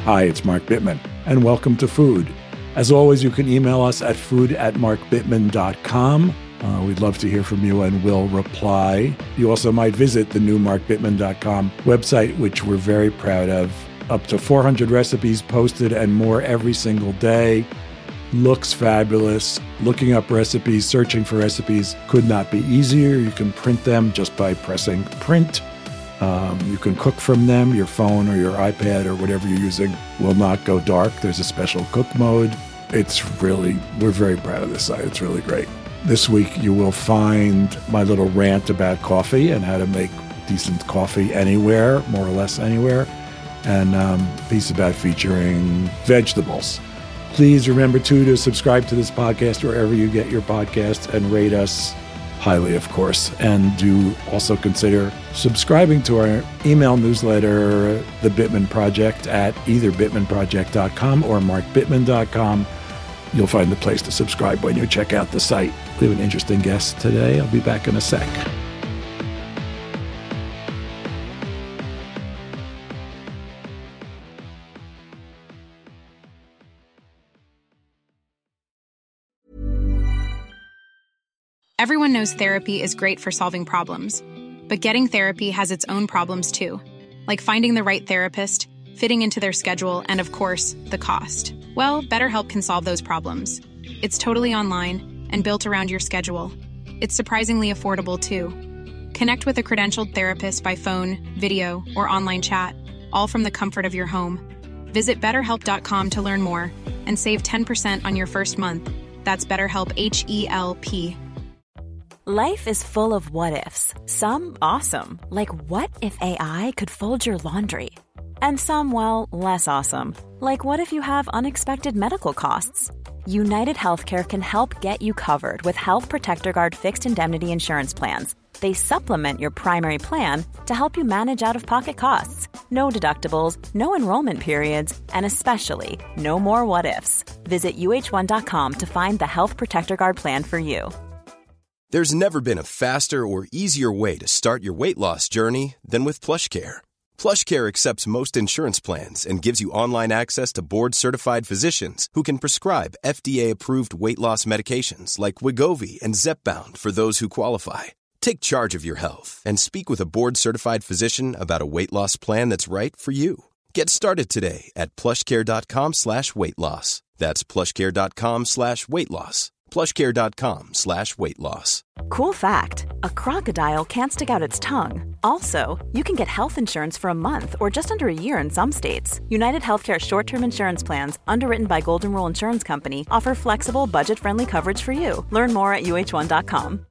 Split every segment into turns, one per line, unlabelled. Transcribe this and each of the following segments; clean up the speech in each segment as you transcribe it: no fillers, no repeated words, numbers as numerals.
Hi, it's Mark Bittman, and welcome to Food. As always, you can email us at food@markbittman.com. We'd love to hear from you, and we'll reply. You also might visit the new markbittman.com website, which we're very proud of. Up to 400 recipes posted and more every single day. Looks fabulous. Looking up recipes, searching for recipes could not be easier. You can print them just by pressing print. You can cook from them. Your phone or your iPad or whatever you're using will not go dark. There's a special cook mode. We're very proud of this site. It's really great. This week you will find my little rant about coffee and how to make decent coffee anywhere, more or less anywhere, and a piece about featuring vegetables. Please remember, too, to subscribe to this podcast wherever you get your podcasts and rate us highly, of course. And do also consider subscribing to our email newsletter, The Bittman Project, at either bittmanproject.com or markbittman.com. You'll find the place to subscribe when you check out the site. We have an interesting guest today. I'll be back in a sec.
Everyone knows therapy is great for solving problems, but getting therapy has its own problems too, like finding the right therapist, fitting into their schedule, and of course, the cost. Well, BetterHelp can solve those problems. It's totally online and built around your schedule. It's surprisingly affordable too. Connect with a credentialed therapist by phone, video, or online chat, all from the comfort of your home. Visit BetterHelp.com to learn more and save 10% on your first month. That's BetterHelp, H-E-L-P.
Life is full of what-ifs. Some awesome, like what if AI could fold your laundry? And some, well, less awesome, like what if you have unexpected medical costs? United Healthcare can help get you covered with Health Protector Guard fixed indemnity insurance plans. They supplement your primary plan to help you manage out-of-pocket costs. No deductibles, no enrollment periods, and especially no more what-ifs. Visit UH1.com to find the Health Protector Guard plan for you.
There's never been a faster or easier way to start your weight loss journey than with PlushCare. PlushCare accepts most insurance plans and gives you online access to board-certified physicians who can prescribe FDA-approved weight loss medications like Wegovy and Zepbound for those who qualify. Take charge of your health and speak with a board-certified physician about a weight loss plan that's right for you. Get started today at plushcare.com/weight loss. That's plushcare.com/weight loss. plushcare.com/weight loss.
Cool fact, a crocodile can't stick out its tongue. Also, you can get health insurance for a month or just under a year in some states. United Healthcare short-term insurance plans, underwritten by Golden Rule Insurance Company, offer flexible, budget-friendly coverage for you. Learn more at UH1.com.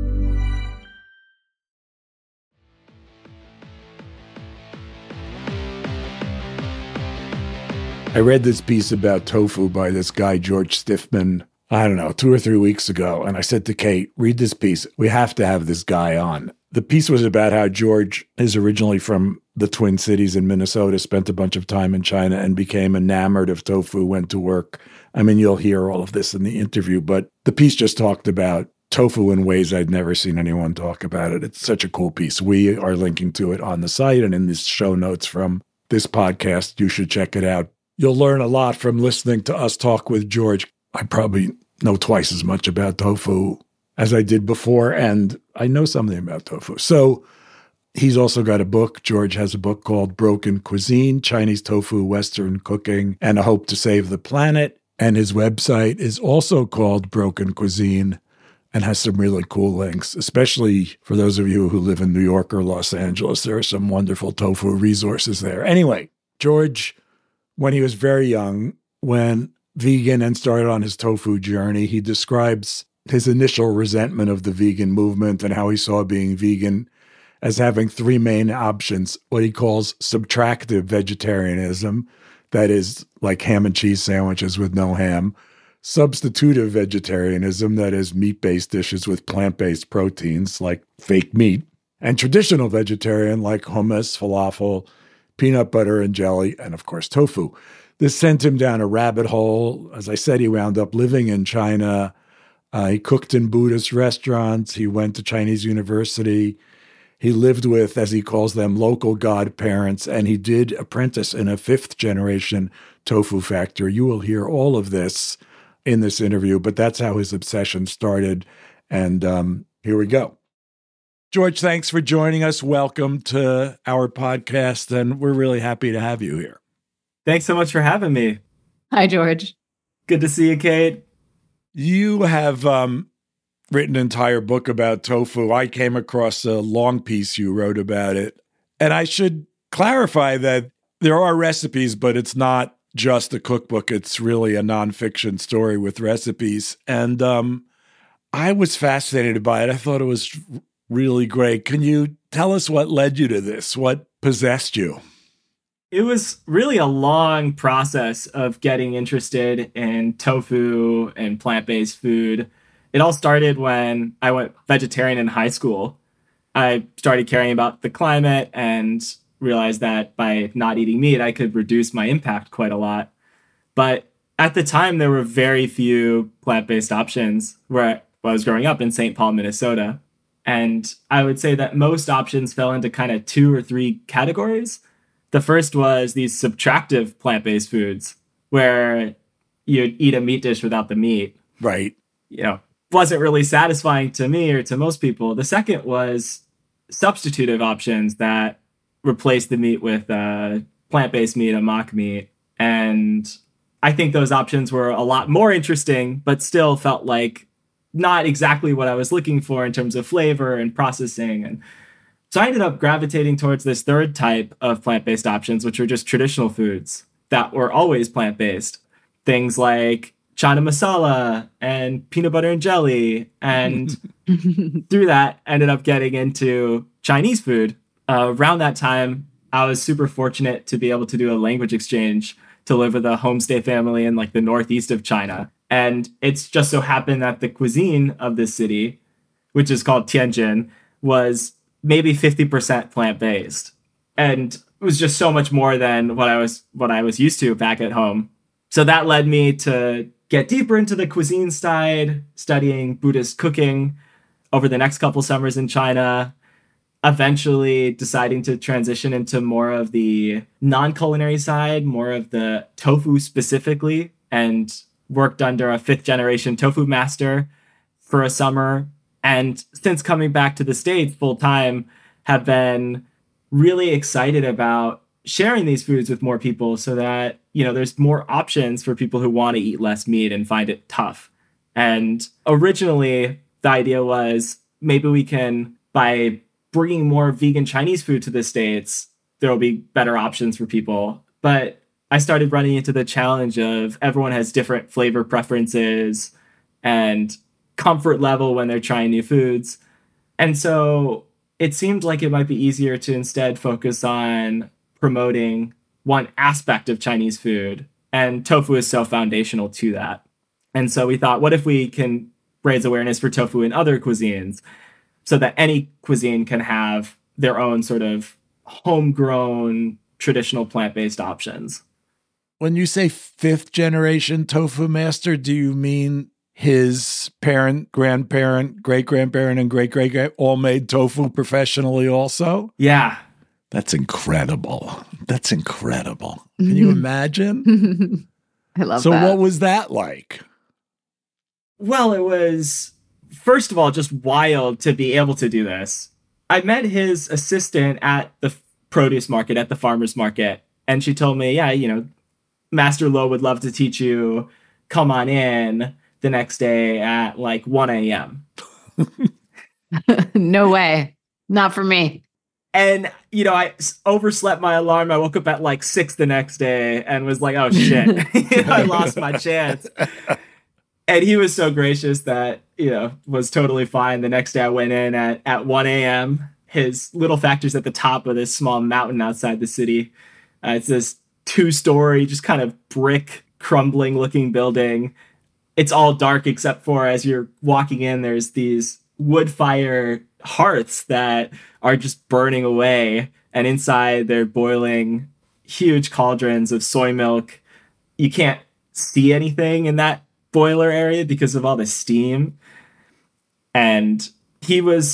I read this piece about tofu by this guy, George Stiffman, I don't know, 2 or 3 weeks ago. And I said to Kate, read this piece. We have to have this guy on. The piece was about how George is originally from the Twin Cities in Minnesota, spent a bunch of time in China and became enamored of tofu, went to work. I mean, you'll hear all of this in the interview, but the piece just talked about tofu in ways I'd never seen anyone talk about it. It's such a cool piece. We are linking to it on the site and in the show notes from this podcast. You should check it out. You'll learn a lot from listening to us talk with George. I probably know twice as much about tofu as I did before, and I know something about tofu. So he's also got a book. George has a book called Broken Cuisine, Chinese Tofu, Western Cooking, and a Hope to Save the Planet. And his website is also called Broken Cuisine and has some really cool links, especially for those of you who live in New York or Los Angeles. There are some wonderful tofu resources there. Anyway, George, when he was very young, went vegan and started on his tofu journey, he describes his initial resentment of the vegan movement and how he saw being vegan as having 3 main options: what he calls subtractive vegetarianism, that is like ham and cheese sandwiches with no ham; substitutive vegetarianism, that is meat-based dishes with plant-based proteins like fake meat; and traditional vegetarian like hummus, falafel, peanut butter and jelly, and of course tofu. This sent him down a rabbit hole. As I said, he wound up living in China. He cooked in Buddhist restaurants. He went to Chinese university. He lived with, as he calls them, local godparents, and he did apprentice in a 5th-generation tofu factory. You will hear all of this in this interview, but that's how his obsession started. And here we go. George, thanks for joining us. Welcome to our podcast, and we're really happy to have you here.
Thanks so much for having me.
Hi, George.
Good to see you, Kate.
You have written an entire book about tofu. I came across a long piece you wrote about it. And I should clarify that there are recipes, but it's not just a cookbook. It's really a nonfiction story with recipes. And I was fascinated by it. I thought it was really great. Can you tell us what led you to this? What possessed you?
It was really a long process of getting interested in tofu and plant-based food. It all started when I went vegetarian in high school. I started caring about the climate and realized that by not eating meat, I could reduce my impact quite a lot. But at the time, there were very few plant-based options where I was growing up in St. Paul, Minnesota. And I would say that most options fell into kind of 2 or 3 categories. The first was these subtractive plant-based foods where you'd eat a meat dish without the meat.
Right.
Wasn't really satisfying to me or to most people. The second was substitutive options that replaced the meat with plant-based meat, a mock meat. And I think those options were a lot more interesting, but still felt like not exactly what I was looking for in terms of flavor and processing. And so I ended up gravitating towards this third type of plant-based options, which were just traditional foods that were always plant-based. Things like chana masala and peanut butter and jelly. And through that, ended up getting into Chinese food. Around that time, I was super fortunate to be able to do a language exchange to live with a homestay family in like the northeast of China. And it's just so happened that the cuisine of this city, which is called Tianjin, was maybe 50% plant-based. And it was just so much more than what I was used to back at home. So that led me to get deeper into the cuisine side, studying Buddhist cooking over the next couple summers in China, eventually deciding to transition into more of the non-culinary side, more of the tofu specifically, and worked under a 5th-generation tofu master for a summer. And since coming back to the States full-time, have been really excited about sharing these foods with more people so that, there's more options for people who want to eat less meat and find it tough. And originally, the idea was maybe we can, by bringing more vegan Chinese food to the States, there will be better options for people. But I started running into the challenge of everyone has different flavor preferences and comfort level when they're trying new foods. And so it seemed like it might be easier to instead focus on promoting one aspect of Chinese food. And tofu is so foundational to that. And so we thought, what if we can raise awareness for tofu in other cuisines so that any cuisine can have their own sort of homegrown traditional plant-based options?
When you say 5th-generation tofu master, do you mean his parent, grandparent, great-grandparent, and great-great-great all made tofu professionally also?
Yeah.
That's incredible. That's incredible. Can you imagine?
I love that.
So what was that like?
Well, it was, first of all, just wild to be able to do this. I met his assistant at the produce market, at the farmer's market, and she told me, Master Lo would love to teach you. Come on in the next day at like 1 a.m.
No way. Not for me.
And, I overslept my alarm. I woke up at like 6 the next day and was like, oh, shit. I lost my chance. And he was so gracious that, was totally fine. The next day I went in at 1 a.m. His little factory's at the top of this small mountain outside the city. It's this 2-story, just kind of brick, crumbling looking building. It's all dark except for as you're walking in, there's these wood fire hearths that are just burning away. And inside they're boiling huge cauldrons of soy milk. You can't see anything in that boiler area because of all the steam. And he was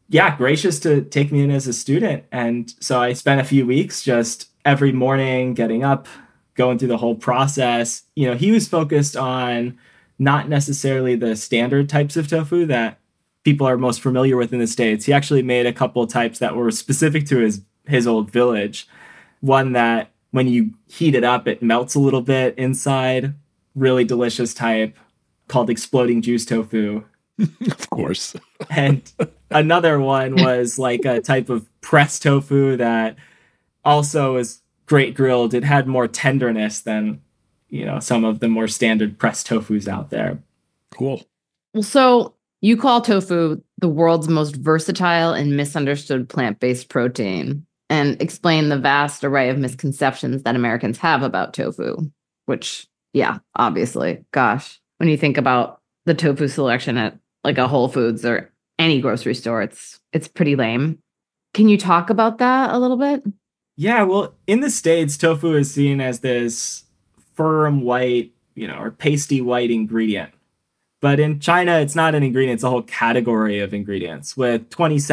yeah, gracious to take me in as a student. And so I spent a few weeks just every morning getting up, going through the whole process. He was focused on not necessarily the standard types of tofu that people are most familiar with in the States. He actually made a couple types that were specific to his old village. One that when you heat it up, it melts a little bit inside. Really delicious type called exploding juice tofu.
Of course.
And another one was like a type of pressed tofu that also was great grilled. It had more tenderness than, some of the more standard pressed tofus out there.
Cool.
Well, so you call tofu the world's most versatile and misunderstood plant-based protein, and explain the vast array of misconceptions that Americans have about tofu, which, yeah, obviously, gosh, when you think about the tofu selection at like a Whole Foods or any grocery store, it's pretty lame. Can you talk about that a little bit?
Yeah, well, in the States, tofu is seen as this firm white, or pasty white ingredient. But in China, it's not an ingredient, it's a whole category of ingredients with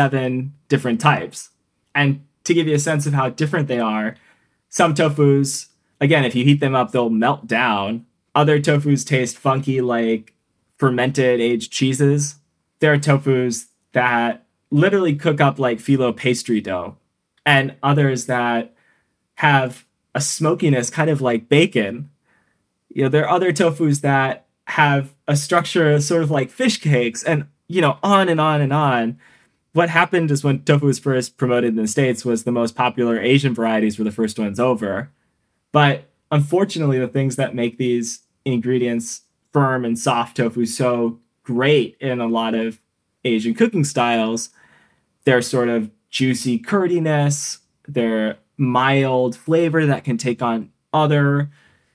27 different types. And to give you a sense of how different they are, some tofus, again, if you heat them up, they'll melt down. Other tofus taste funky like fermented aged cheeses. There are tofus that literally cook up like phyllo pastry dough, and others that have a smokiness kind of like bacon. There are other tofus that have a structure sort of like fish cakes, and on and on and on. What happened is when tofu was first promoted in the States was the most popular Asian varieties were the first ones over. But unfortunately, the things that make these ingredients firm and soft tofu so great in a lot of Asian cooking styles, their sort of juicy curdiness, their mild flavor that can take on other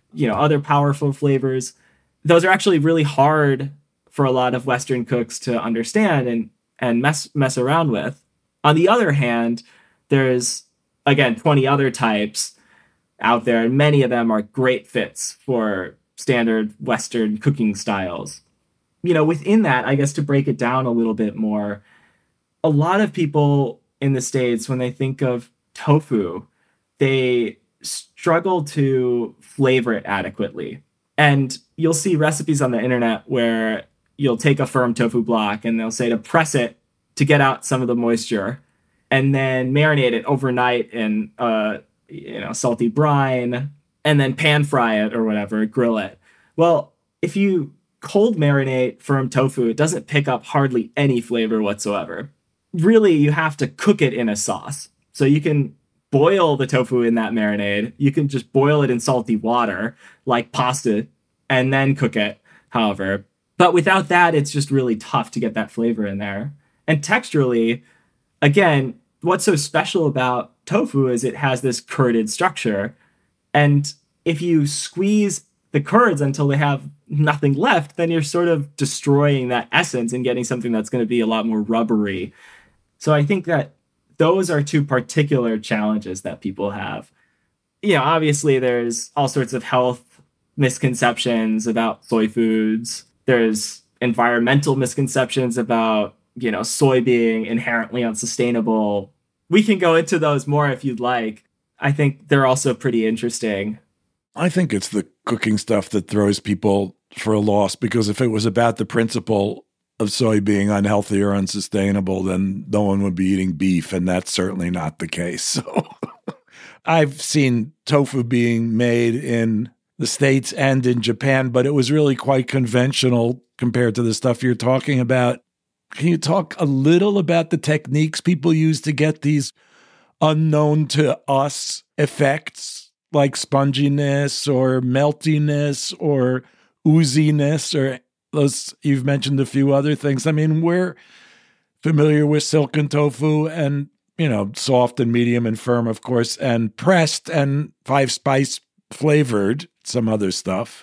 powerful flavors. Those are actually really hard for a lot of Western cooks to understand and mess around with. On the other hand, there's, again, 20 other types out there, and many of them are great fits for standard Western cooking styles. Within that, I guess to break it down a little bit more, a lot of people in the States, when they think of tofu, they struggle to flavor it adequately. And you'll see recipes on the internet where you'll take a firm tofu block and they'll say to press it to get out some of the moisture and then marinate it overnight in salty brine and then pan fry it or whatever, grill it. Well, if you cold marinate firm tofu, it doesn't pick up hardly any flavor whatsoever. Really, you have to cook it in a sauce. So you can boil the tofu in that marinade. You can just boil it in salty water like pasta and then cook it, however. But without that, it's just really tough to get that flavor in there. And texturally, again, what's so special about tofu is it has this curded structure. And if you squeeze the curds until they have nothing left, then you're sort of destroying that essence and getting something that's going to be a lot more rubbery. So I think that those are two particular challenges that people have. Obviously there's all sorts of health misconceptions about soy foods. There's environmental misconceptions about, soy being inherently unsustainable. We can go into those more if you'd like. I think they're also pretty interesting.
I think it's the cooking stuff that throws people for a loss, because if it was about the principle of soy being unhealthy or unsustainable, then no one would be eating beef, and that's certainly not the case. So I've seen tofu being made in the States and in Japan, but it was really quite conventional compared to the stuff you're talking about. Can you talk a little about the techniques people use to get these unknown to us effects, like sponginess or meltiness or ooziness, or those, you've mentioned a few other things. I mean, we're familiar with silken tofu and, soft and medium and firm, of course, and pressed and 5-spice flavored, some other stuff.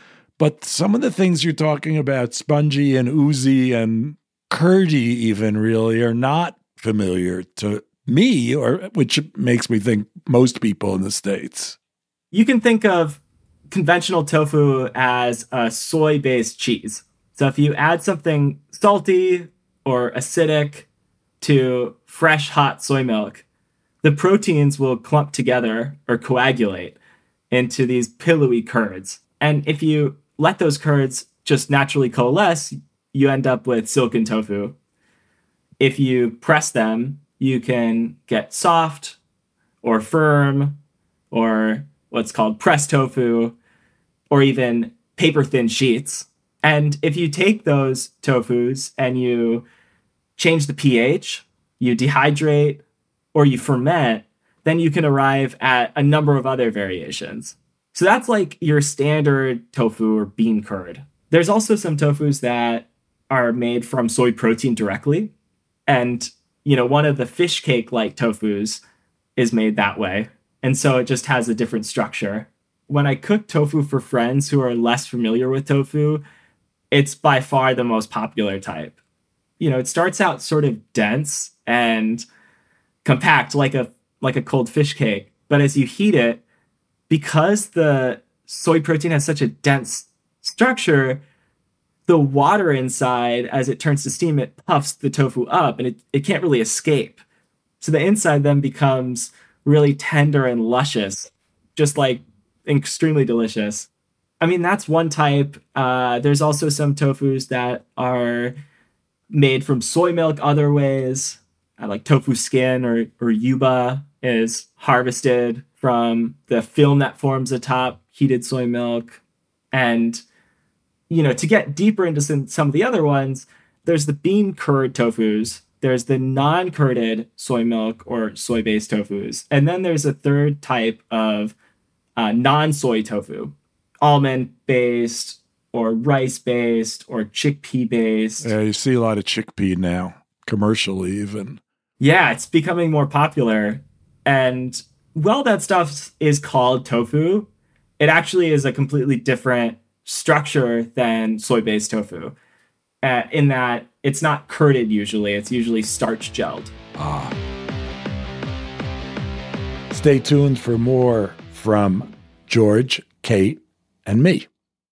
But some of the things you're talking about, spongy and oozy and curdy even, really are not familiar to me, or which makes me think most people in the States.
You can think of conventional tofu as a soy-based cheese. So if you add something salty or acidic to fresh, hot soy milk, the proteins will clump together or coagulate into these pillowy curds. And if you let those curds just naturally coalesce, you end up with silken tofu. If you press them, you can get soft or firm or what's called pressed tofu or even paper-thin sheets. And if you take those tofus and you change the pH, you dehydrate, or you ferment, then you can arrive at a number of other variations. So that's like your standard tofu or bean curd. There's also some tofus that are made from soy protein directly. And, one of the fish cake-like tofus is made that way. And so it just has a different structure. When I cook tofu for friends who are less familiar with tofu, it's by far the most popular type. It starts out sort of dense and compact like a cold fish cake. But as you heat it, because the soy protein has such a dense structure, the water inside, as it turns to steam, it puffs the tofu up and it can't really escape. So the inside then becomes really tender and luscious, just like extremely delicious. I mean, that's one type. There's also some tofus that are made from soy milk other ways, like tofu skin or yuba is harvested from the film that forms atop heated soy milk. And, to get deeper into some of the other ones, there's the bean curd tofus. There's the non-curded soy milk or soy-based tofus. And then there's a third type of non-soy tofu, almond-based or rice-based or chickpea-based.
Yeah, you see a lot of chickpea now, commercially even.
Yeah, it's becoming more popular. And while that stuff is called tofu, it actually is a completely different structure than soy-based tofu, in that it's not curded usually. It's usually starch gelled.
Stay tuned for more from George, Kate, and me.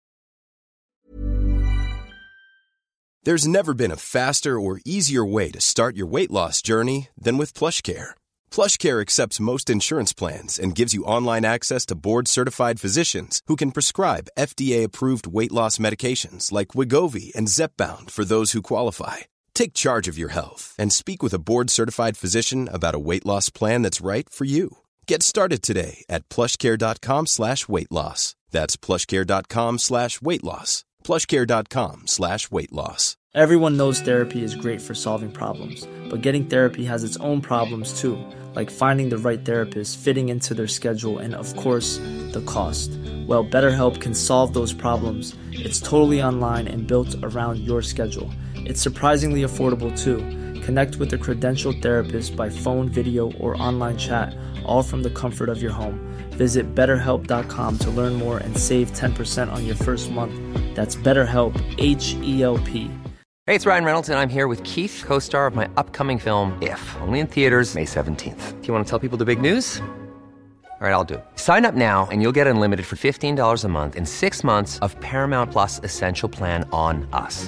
There's never been a faster or easier way to start your weight loss journey than with PlushCare. PlushCare accepts most insurance plans and gives you online access to board-certified physicians who can prescribe FDA-approved weight loss medications like Wegovy and Zepbound for those who qualify. Take charge of your health and speak with a board-certified physician about a weight loss plan that's right for you. Get started today at plushcare.com/weight-loss. That's plushcare.com/weight-loss. plushcare.com/weight-loss.
Everyone knows therapy is great for solving problems, but getting therapy has its own problems too, like finding the right therapist, fitting into their schedule, and of course, the cost. Well, BetterHelp can solve those problems. It's totally online and built around your schedule. It's surprisingly affordable too. Connect with a credentialed therapist by phone, video, or online chat, all from the comfort of your home. Visit BetterHelp.com to learn more and save 10% on your first month. That's BetterHelp, H-E-L-P.
Hey, it's Ryan Reynolds, and I'm here with Keith, co-star of my upcoming film, If, only in theaters May 17th. Do you want to tell people the big news? All right, I'll do it. Sign up now and you'll get unlimited for $15 a month and 6 months of Paramount Plus Essential Plan on us.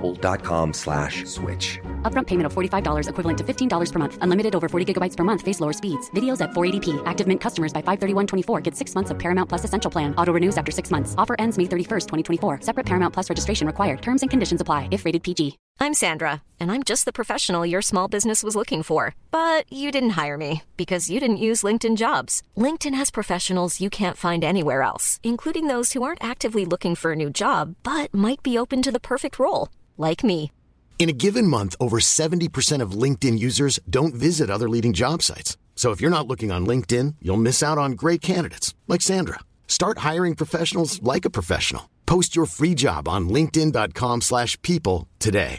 MintMobile.com/switch.
Upfront payment of $45 equivalent to $15 per month. Unlimited over 40 gigabytes per month. Face lower speeds. Videos at 480p. Active Mint customers by 531.24 get 6 months of Paramount Plus Essential Plan. Auto renews after 6 months. Offer ends May 31st, 2024. Separate Paramount Plus registration required. Terms and conditions apply if rated PG.
I'm Sandra, and I'm just the professional your small business was looking for. But you didn't hire me because you didn't use LinkedIn Jobs. LinkedIn has professionals you can't find anywhere else, including those who aren't actively looking for a new job, but might be open to the perfect role, like me.
In a given month, over 70% of LinkedIn users don't visit other leading job sites. So if you're not looking on LinkedIn, you'll miss out on great candidates like Sandra. Start hiring professionals like a professional. Post your free job on linkedin.com/people today.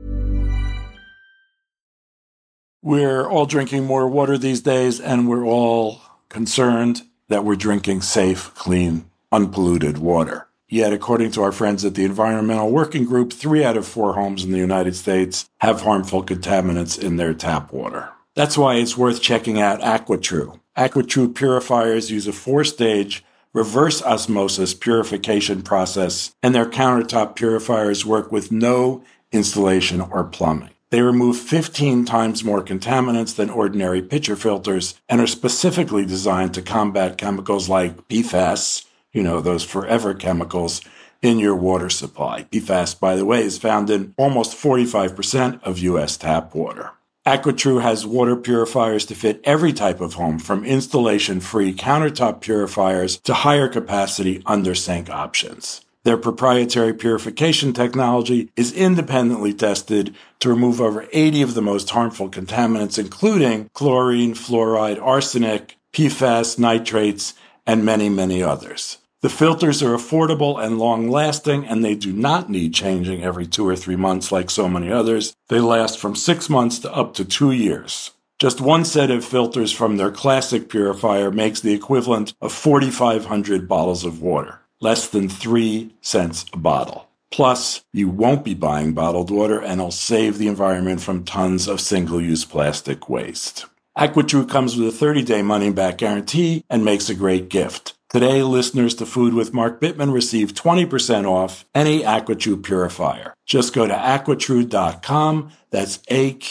We're all drinking more water these days, and we're all concerned that we're drinking safe, clean, unpolluted water. Yet, according to our friends at the Environmental Working Group, 3 out of 4 homes in the United States have harmful contaminants in their tap water. That's why it's worth checking out AquaTrue. AquaTrue purifiers use a 4-stage reverse osmosis purification process, and their countertop purifiers work with no installation or plumbing. They remove 15 times more contaminants than ordinary pitcher filters and are specifically designed to combat chemicals like PFAS, those forever chemicals, in your water supply. PFAS, by the way, is found in almost 45% of U.S. tap water. AquaTrue has water purifiers to fit every type of home, from installation-free countertop purifiers to higher capacity under-sink options. Their proprietary purification technology is independently tested to remove over 80 of the most harmful contaminants, including chlorine, fluoride, arsenic, PFAS, nitrates, and many, many others. The filters are affordable and long-lasting, and they do not need changing every 2 or 3 months like so many others. They last from 6 months to up to 2 years. Just one set of filters from their classic purifier makes the equivalent of 4,500 bottles of water, less than 3 cents a bottle. Plus, you won't be buying bottled water, and it'll save the environment from tons of single-use plastic waste. AquaTrue comes with a 30-day money-back guarantee and makes a great gift. Today, listeners to Food with Mark Bittman receive 20% off any AquaTrue purifier. Just go to AquaTrue.com, that's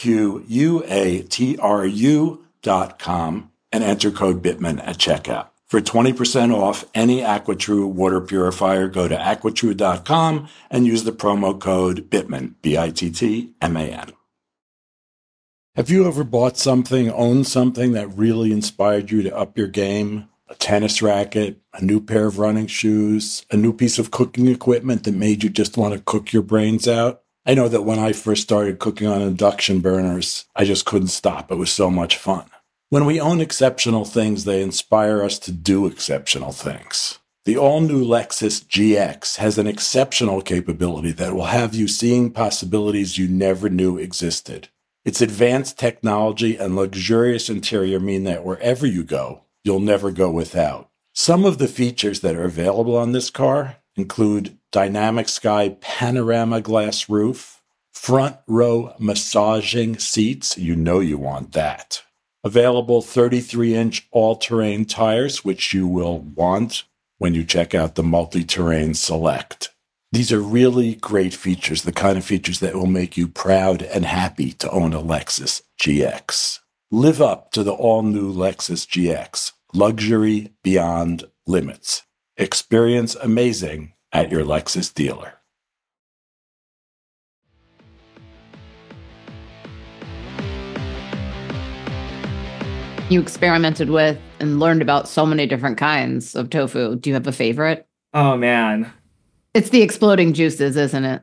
AQUATRU.com, and enter code Bittman at checkout. For 20% off any AquaTrue water purifier, go to AquaTrue.com and use the promo code Bittman, BITTMAN. Have you ever bought something, owned something that really inspired you to up your game? A tennis racket, a new pair of running shoes, a new piece of cooking equipment that made you just want to cook your brains out? I know that when I first started cooking on induction burners, I just couldn't stop. It was so much fun. When we own exceptional things, they inspire us to do exceptional things. The all-new Lexus GX has an exceptional capability that will have you seeing possibilities you never knew existed. Its advanced technology and luxurious interior mean that wherever you go, you'll never go without. Some of the features that are available on this car include dynamic sky panorama glass roof, front row massaging seats, you know you want that. Available 33-inch all-terrain tires, which you will want when you check out the Multi-Terrain Select. These are really great features, the kind of features that will make you proud and happy to own a Lexus GX. Live up to the all-new Lexus GX. Luxury beyond limits. Experience amazing at your Lexus dealer.
You experimented with and learned about so many different kinds of tofu. Do you have a favorite?
Oh, man.
It's the exploding juices, isn't it?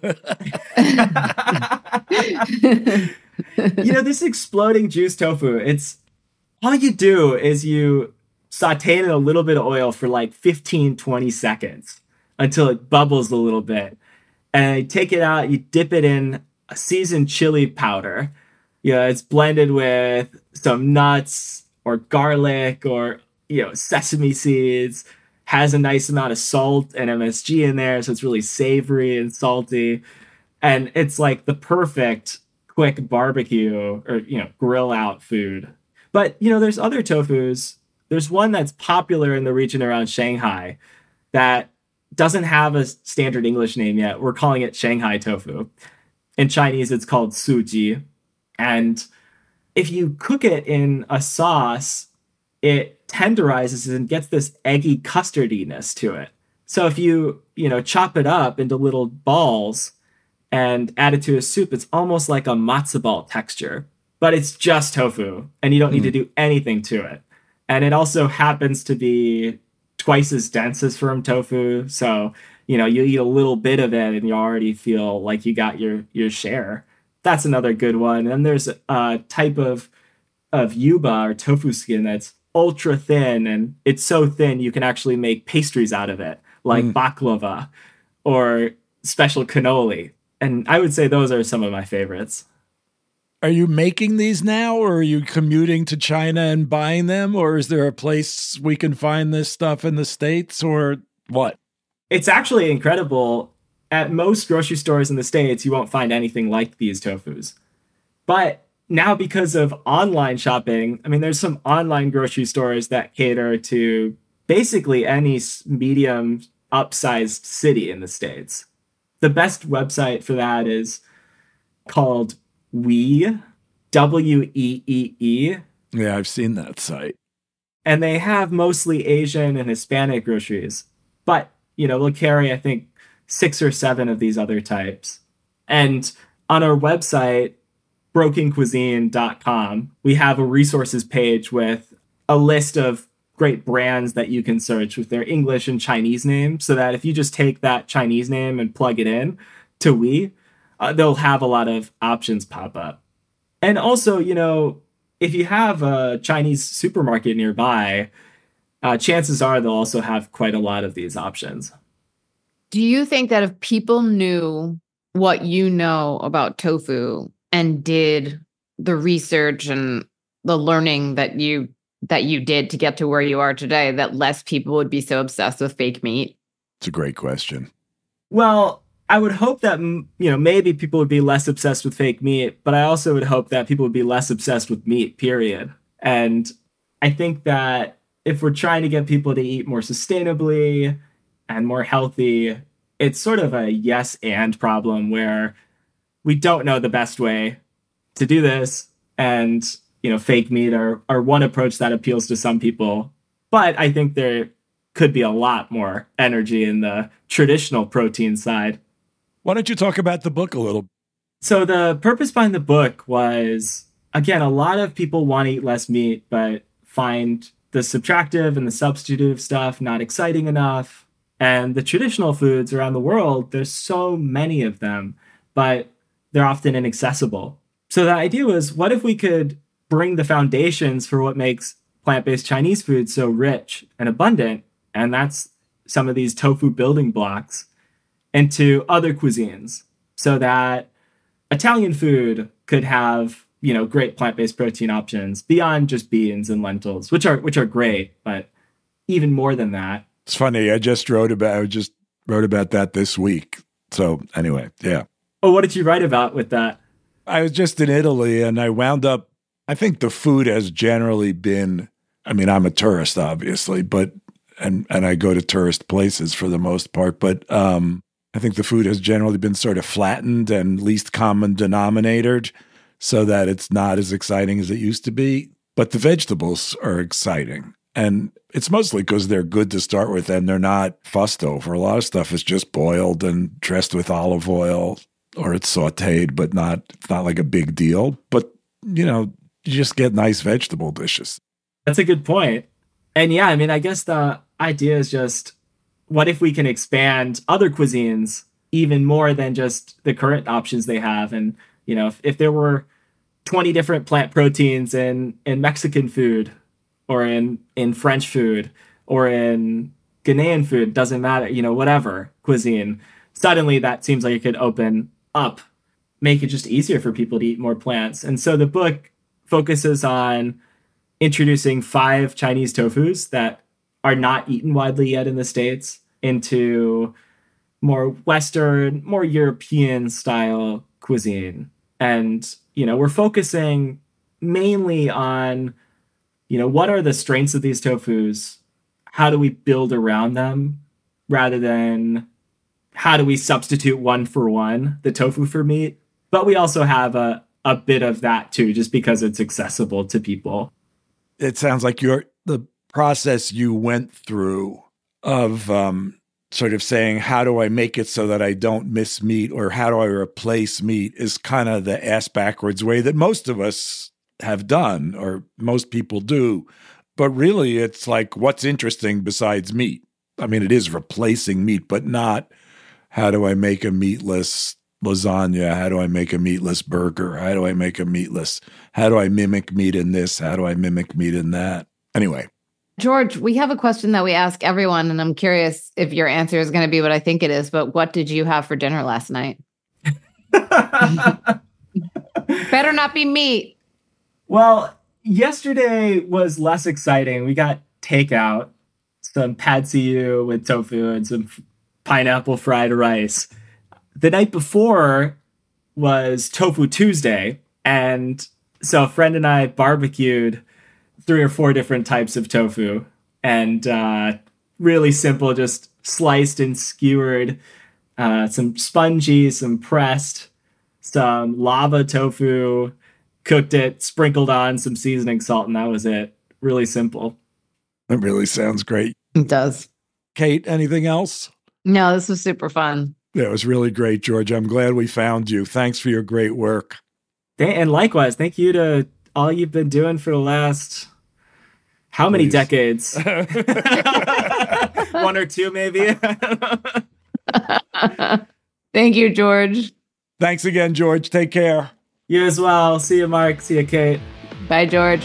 This exploding juice tofu, it's all you do is you saute it in a little bit of oil for like 15, 20 seconds until it bubbles a little bit. And you take it out, you dip it in a seasoned chili powder. It's blended with some nuts or garlic or, sesame seeds. Has a nice amount of salt and MSG in there, so it's really savory and salty. And it's like the perfect quick barbecue or, grill out food. But, there's other tofus. There's one that's popular in the region around Shanghai that doesn't have a standard English name yet. We're calling it Shanghai tofu. In Chinese, it's called suji. And if you cook it in a sauce, it tenderizes and gets this eggy custardiness to it. So if you, chop it up into little balls and add it to a soup, it's almost like a matzo ball texture. But it's just tofu, and you don't need to do anything to it. And it also happens to be twice as dense as firm tofu. So, you eat a little bit of it and you already feel like you got your share. That's another good one. And there's a type of yuba or tofu skin that's ultra thin, and it's so thin you can actually make pastries out of it, like baklava or special cannoli. And I would say those are some of my favorites.
Are you making these now, or are you commuting to China and buying them? Or is there a place we can find this stuff in the States, or what?
It's actually incredible. At most grocery stores in the States, you won't find anything like these tofus. But now, because of online shopping, there's some online grocery stores that cater to basically any medium upsized city in the States. The best website for that is called Weee, Weee.
Yeah, I've seen that site.
And they have mostly Asian and Hispanic groceries. But, they'll carry, I think, 6 or 7 of these other types. And on our website, brokencuisine.com, we have a resources page with a list of great brands that you can search with their English and Chinese names, so that if you just take that Chinese name and plug it in to Weee, they'll have a lot of options pop up. And also, if you have a Chinese supermarket nearby, chances are they'll also have quite a lot of these options.
Do you think that if people knew what you know about tofu and did the research and the learning that you did to get to where you are today, that less people would be so obsessed with fake meat?
It's a great question.
Well, I would hope that, maybe people would be less obsessed with fake meat, but I also would hope that people would be less obsessed with meat, period. And I think that if we're trying to get people to eat more sustainably and more healthy, it's sort of a yes and problem where we don't know the best way to do this. And, fake meat are one approach that appeals to some people. But I think there could be a lot more energy in the traditional protein side.
Why don't you talk about the book a little?
So the purpose behind the book was, again, a lot of people want to eat less meat, but find the subtractive and the substitutive stuff not exciting enough. And the traditional foods around the world, there's so many of them, but they're often inaccessible. So the idea was, what if we could bring the foundations for what makes plant-based Chinese food so rich and abundant, and that's some of these tofu building blocks, into other cuisines, so that Italian food could have, great plant-based protein options beyond just beans and lentils, which are great, but even more than that.
It's funny. I just wrote about that this week. So anyway, yeah.
Oh, what did you write about with that?
I was just in Italy and I wound up, I think the food has generally been, I'm a tourist, obviously, but, and I go to tourist places for the most part, but I think the food has generally been sort of flattened and least common denominator, so that it's not as exciting as it used to be. But the vegetables are exciting. And it's mostly because they're good to start with and they're not fussed over. A lot of stuff is just boiled and dressed with olive oil, or it's sauteed, but it's not like a big deal. But, you just get nice vegetable dishes.
That's a good point. And yeah, I guess the idea is just, what if we can expand other cuisines even more than just the current options they have? And, if there were 20 different plant proteins in Mexican food, or in French food, or in Ghanaian food, doesn't matter, whatever cuisine, suddenly that seems like it could open up, make it just easier for people to eat more plants. And so the book focuses on introducing 5 Chinese tofus that are not eaten widely yet in the States into more Western, more European style cuisine. And, we're focusing mainly on, what are the strengths of these tofus? How do we build around them, rather than how do we substitute one for one, the tofu for meat? But we also have a bit of that too, just because it's accessible to people.
It sounds like the process you went through of sort of saying, how do I make it so that I don't miss meat, or how do I replace meat, is kind of the ass backwards way that most of us have done, or most people do. But really, it's like, what's interesting besides meat? It is replacing meat, but not how do I make a meatless lasagna? How do I make a meatless burger? How do I mimic meat in this? How do I mimic meat in that? Anyway.
George, we have a question that we ask everyone, and I'm curious if your answer is going to be what I think it is, but what did you have for dinner last night? Better not be meat.
Well, yesterday was less exciting. We got takeout, some pad see ew with tofu and some pineapple fried rice. The night before was Tofu Tuesday, and so a friend and I barbecued 3 or 4 different types of tofu, and really simple, just sliced and skewered, some spongy, some pressed, some lava tofu, cooked it, sprinkled on some seasoning salt, and that was it. Really simple.
That really sounds great.
It does.
Kate, anything else?
No, this was super fun.
Yeah, it was really great, George. I'm glad we found you. Thanks for your great work.
And likewise, thank you to all you've been doing for the last, how many decades? 1 or 2, maybe.
Thank you, George.
Thanks again, George. Take care.
You as well. See you, Mark. See you, Kate.
Bye, George.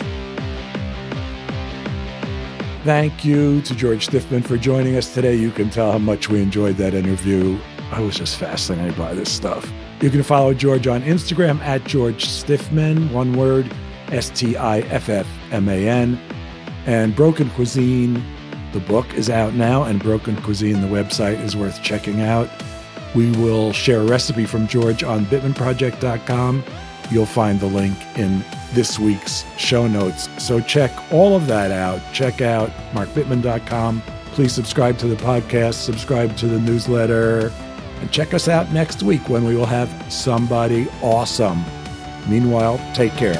Thank you to George Stiffman for joining us today. You can tell how much we enjoyed that interview. I was just fascinated by this stuff. You can follow George on Instagram at George Stiffman, one word, Stiffman. And Broken Cuisine, the book is out now, and Broken Cuisine, the website, is worth checking out. We will share a recipe from George on BitmanProject.com. You'll find the link in this week's show notes. So check all of that out. Check out MarkBitman.com. Please subscribe to the podcast, subscribe to the newsletter, and check us out next week when we will have somebody awesome. Meanwhile, take care.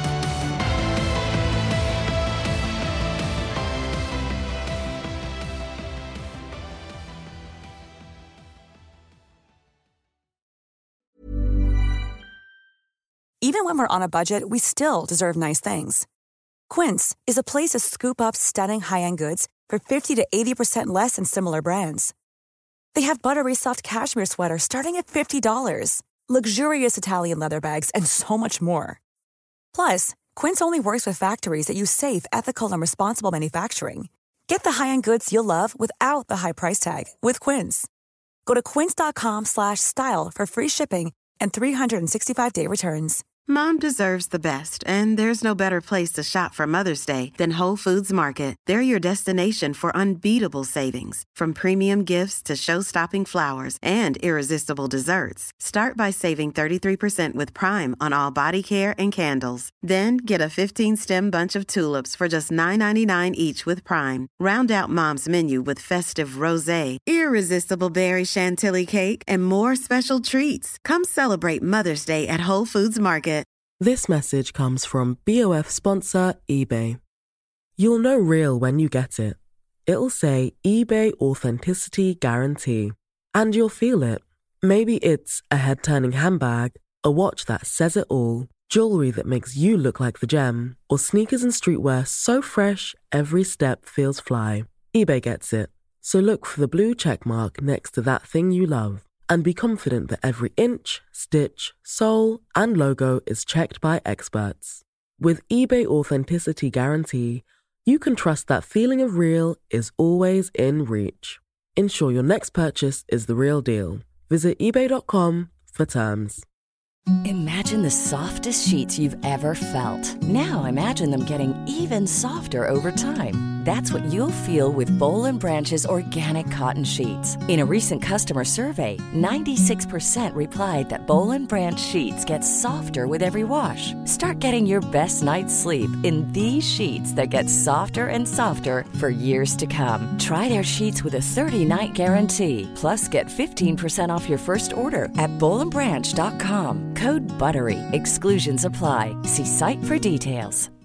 Even when we're on a budget, we still deserve nice things. Quince is a place to scoop up stunning high-end goods for 50 to 80% less than similar brands. They have buttery soft cashmere sweaters starting at $50, luxurious Italian leather bags, and so much more. Plus, Quince only works with factories that use safe, ethical, and responsible manufacturing. Get the high-end goods you'll love without the high price tag with Quince. Go to quince.com/style for free shipping and 365-day returns.
Mom deserves the best, and there's no better place to shop for Mother's Day than Whole Foods Market. They're your destination for unbeatable savings, from premium gifts to show-stopping flowers and irresistible desserts. Start by saving 33% with Prime on all body care and candles. Then get a 15-stem bunch of tulips for just $9.99 each with Prime. Round out Mom's menu with festive rosé, irresistible berry chantilly cake, and more special treats. Come celebrate Mother's Day at Whole Foods Market.
This message comes from BOF sponsor eBay. You'll know real when you get it. It'll say eBay Authenticity Guarantee. And you'll feel it. Maybe it's a head-turning handbag, a watch that says it all, jewelry that makes you look like the gem, or sneakers and streetwear so fresh every step feels fly. eBay gets it. So look for the blue check mark next to that thing you love. And be confident that every inch, stitch, sole, and logo is checked by experts. With eBay Authenticity Guarantee, you can trust that feeling of real is always in reach. Ensure your next purchase is the real deal. Visit eBay.com for terms.
Imagine the softest sheets you've ever felt. Now imagine them getting even softer over time. That's what you'll feel with Boll & Branch's organic cotton sheets. In a recent customer survey, 96% replied that Boll & Branch sheets get softer with every wash. Start getting your best night's sleep in these sheets that get softer and softer for years to come. Try their sheets with a 30-night guarantee. Plus, get 15% off your first order at bollandbranch.com. Code BUTTERY. Exclusions apply. See site for details.